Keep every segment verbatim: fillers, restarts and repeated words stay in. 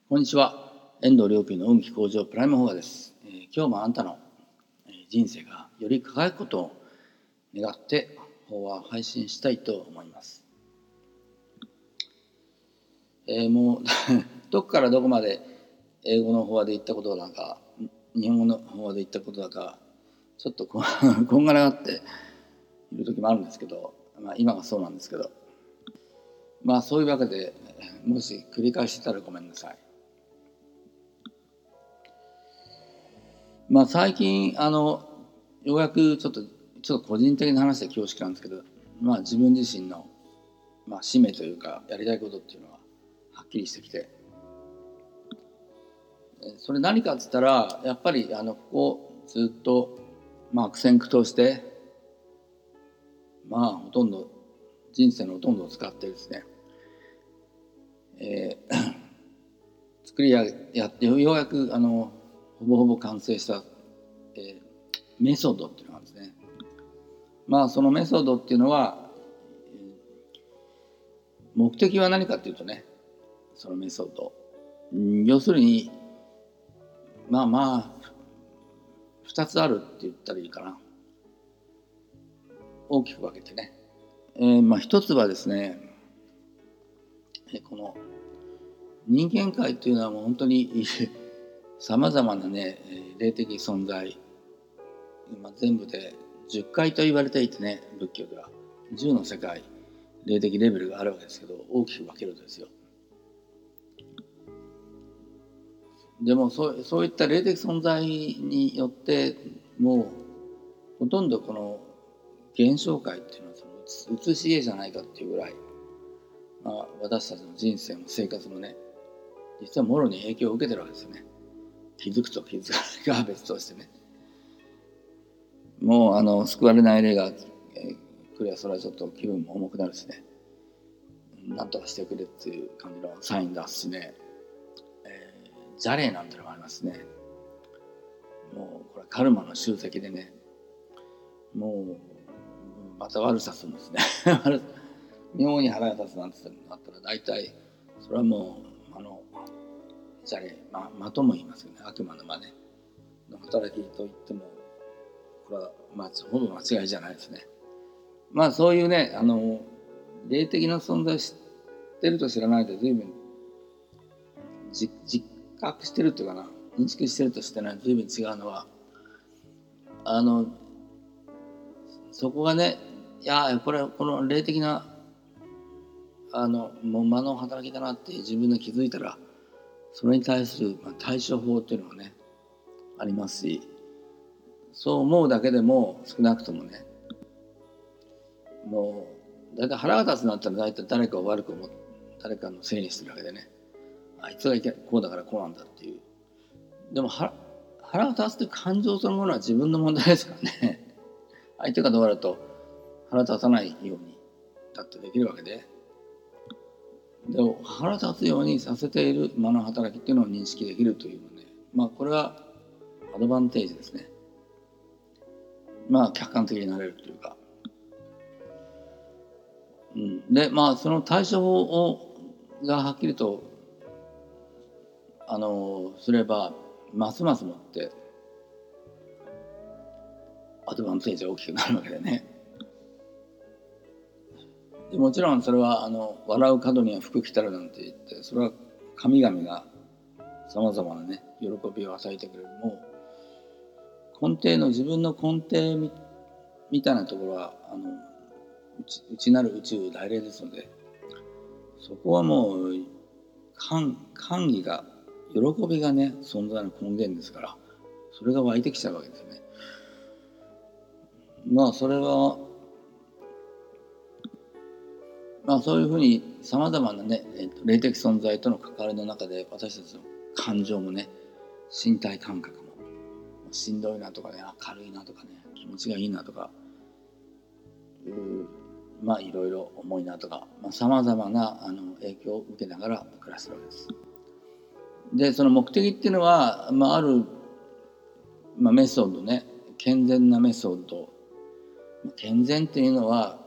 こんにちは。遠藤良平の運気向上プライムフォアです、えー、今日もあなたの人生がより輝くことを願って法話を配信したいと思います。えー、もうどこからどこまで英語の法話で言ったことだか日本語の法話で言ったことだかちょっとこんがらがっている時もあるんですけど、まあ、今がそうなんですけど、まあそういうわけでもし繰り返してたらごめんなさい。まあ最近あのようやくちょっとちょっと個人的な話で恐縮なんですけど、まあ自分自身の、まあ、使命というかやりたいことっていうのははっきりしてきて、それ何かっつったらやっぱりあのここずっと、まあ、悪戦苦闘してまあほとんど人生のほとんどを使ってですね、えー、作り上げやってようやくあのほぼほぼ完成した、えー、メソッドっていうのがあるんですね。まあそのメソッドっていうのは目的は何かっていうとね、そのメソッド要するにまあまあふたつあるって言ったらいいかな。大きく分けてね、えー、まあ一つはですね、この人間界というのはもう本当にさまざまなね霊的存在、まあ、全部でじゅっかいと言われていてね、仏教ではじゅうの世界霊的レベルがあるわけですけど、大きく分けるとですよ。でもそうそういった霊的存在によってもうほとんどこの現象界っていうのはその写し絵じゃないかっていうぐらい、まあ、私たちの人生も生活もね実はもろに影響を受けてるわけですよね。気づくと気づかないかは別としてね、もうあの救われない霊が、えー、来りゃそれはちょっと気分も重くなるしね、なんとかしてくれっていう感じのサイン出すしね、えー、邪霊なんてのもありますね。もうこれカルマの集積でね、もうまた悪さするんですね妙に腹が立つなんてなったら大体それはもうあの邪霊、まあ、とも言いますよね、悪魔の真似の働きといってもこれは、まあ、ほぼ間違いじゃないですね。まあそういうね、あの霊的な存在を知ってると知らないと随分実覚してるというかな、認識してるとしてないと随分違うのは、あのそこがね、いやこれこの霊的なあのもう間の働きだなって自分で気づいたら、それに対する対処法っていうのがねありますし、そう思うだけでも少なくともね、もう大体腹が立つなったら大体誰かを悪く思って誰かのせいにしてるわけでね、あいつがいけこうだからこうなんだっていう。でも腹が立つという感情そのものは自分の問題ですからね相手がどうだと腹立たないようにだってできるわけで、でも腹立つようにさせている間の働きっていうのを認識できるというのね、まあこれはアドバンテージですね。まあ客観的になれるというか、うん、でまあその対処法をがはっきりとあのすればますますもってアドバンテージが大きくなるわけでね。でもちろんそれはあの笑う角には福来たるなんて言って、それは神々がさまざまなね喜びを与えてくれる、もう根底の自分の根底 み, みたいなところはあの内なる宇宙大霊ですので、そこはもう歓喜が喜びがね存在の根源ですから、それが湧いてきちゃうわけですよね。まあそれはまあそういうふうにさまざまなね、えー、と霊的存在との関わりの中で私たちの感情もね身体感覚もしんどいなとかね、軽いなとかね、気持ちがいいなとか、まあいろいろ重いなとか、さまざ、まなあの影響を受けながら暮らしてるわけです。でその目的っていうのは、まあ、ある、まあ、メソッドね、健全なメソッド、健全っていうのは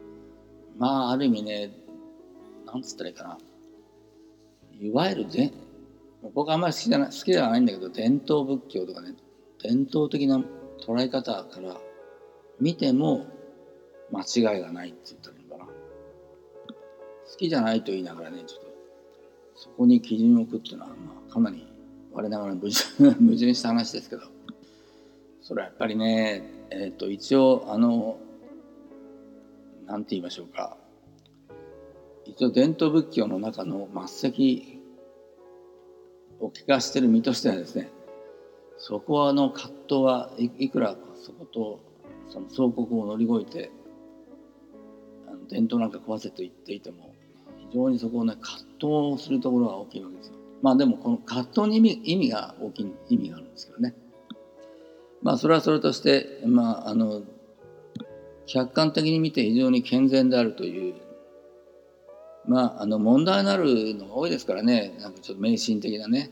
まあある意味ね、なんつったらいいかな、いわゆる僕はあんまり好きじゃない好きではないんだけど、伝統仏教とかね、伝統的な捉え方から見ても間違いがないって言ったらいいのかな。好きじゃないと言いながらね、ちょっとそこに基準を置くっていうのは、まあ、かなり我ながら矛盾矛盾した話ですけど、それはやっぱりね、えっと一応あのなんて言いましょうか、一応伝統仏教の中の末席を聞かしている身としてはですね、そこはの葛藤はいいくらそことその総国を乗り越えてあの伝統なんか壊せと言っていても、非常にそこをね葛藤するところが大きいわけですよ。まあでもこの葛藤に意味意味が大きい意味があるんですけどね。まあそれはそれとして、まああの客観的に見て非常に健全であるという、まああの問題のあるのが多いですからね。なんかちょっと迷信的なね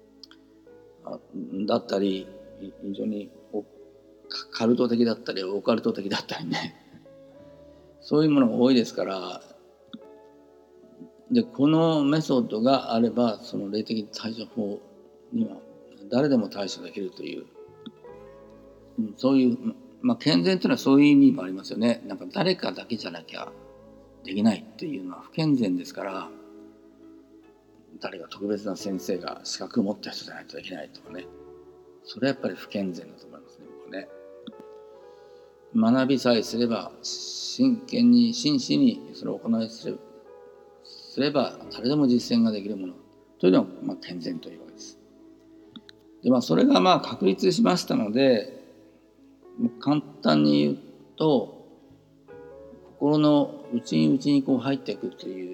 だったり、非常にカルト的だったりオカルト的だったりね、そういうものが多いですから、でこのメソッドがあればその霊的対処法には誰でも対処できるという、そういう、まあ、健全というのはそういう意味もありますよね。なんか誰かだけじゃなきゃできないっていうのは不健全ですから、誰が特別な先生が資格を持った人じゃないとできないとかね、それはやっぱり不健全だと思いますね、僕はね。学びさえすれば、真剣に真摯にそれを行いすればすれば誰でも実践ができるものというのは、まあ、健全というわけです。で、まあ、それがまあ確立しましたので、簡単に言うと心の内に内にこう入っていくという。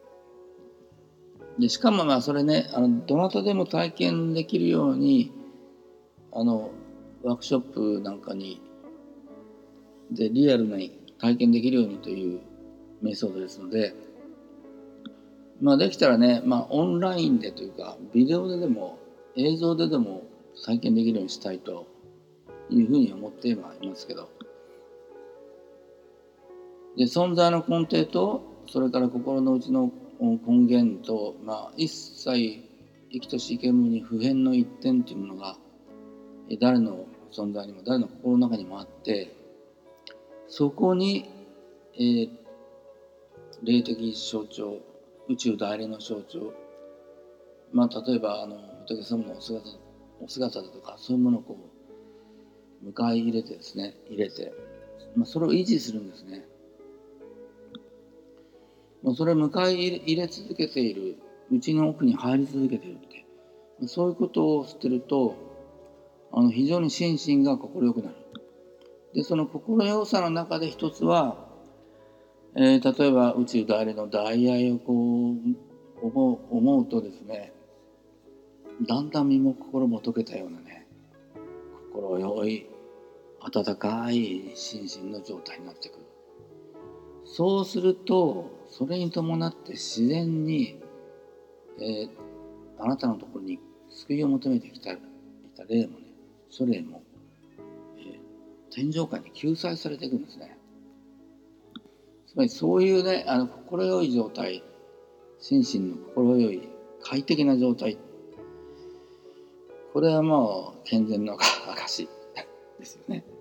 でしかもまあそれね、あのどなたでも体験できるようにあのワークショップなんかにでリアルに体験できるようにというメソッドですので、まあ、できたらね、まあ、オンラインでというかビデオででも映像ででも体験できるようにしたいというふうに思ってはいますけど、で存在の根底とそれから心の内の根源と、まあ、一切生きとし生けるに普遍の一点というものが誰の存在にも誰の心の中にもあって、そこに、えー、霊的象徴、宇宙大霊の象徴、まあ、例えばあの仏様のお姿、お姿だとかそういうものをこう迎え入れてですね入れて、まあ、それを維持するんですね。まあ、それを迎え入れ続けている、うちの奥に入り続けているって、そういうことをしてるとあの非常に心身が心よくなる。でその心よさの中で一つは、えー、例えば宇宙大霊の大愛をこう思う、思うとですね、だんだん身も心も溶けたようなね、心よい温かい心身の状態になってくる。そうするとそれに伴って自然に、えー、あなたのところに救いを求めてきた、いた霊もね、諸霊も、えー、天上界に救済されていくんですね。つまりそういうね、あの心よい状態、心身の心よい快適な状態、これはもう健全の証ですよね。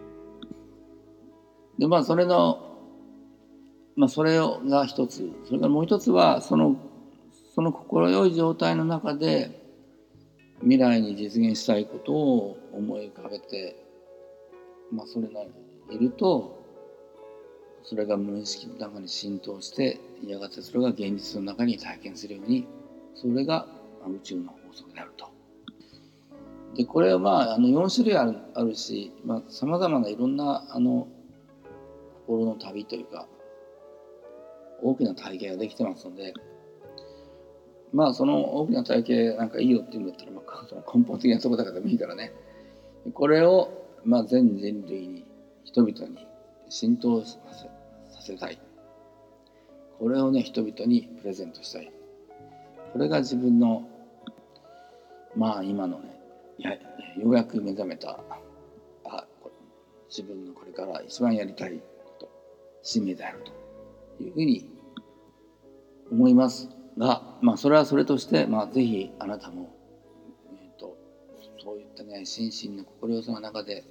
でまあそれのまあそれが一つ、それからもう一つはそのその心よい状態の中で未来に実現したいことを思い浮かべて、まあそれがいると、それが無意識の中に浸透して、やがてそれが現実の中に体験するように、それが宇宙の法則であると。でこれはまああのよん種類ある、あるし、さまざ、まないろんなあの心の旅というか大きな体系ができてますので、まあその大きな体系なんかいいよって言うんだったら、まあ、その根本的なところだからでもいいからね、これをまあ全人類に人々に浸透させ、させたい。これをね人々にプレゼントしたい。これが自分のまあ今のね、やようやく目覚めたあ自分のこれから一番やりたいこと、使命であるというふうに思います。 が、まあ、それはそれとして、まあ、ぜひあなたも、えー、とそういったね心身の心よさの中で、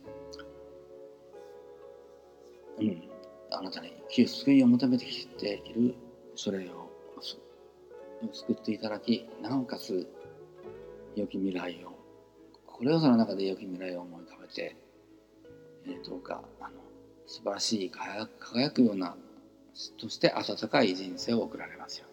うん、あなたに救いを求めてきているそれを救っていただき、なおかつ良き未来を、心よさの中で良き未来を思い浮かべて、えー、どうかあの素晴らしい輝くようなとして温かい人生を送られますよ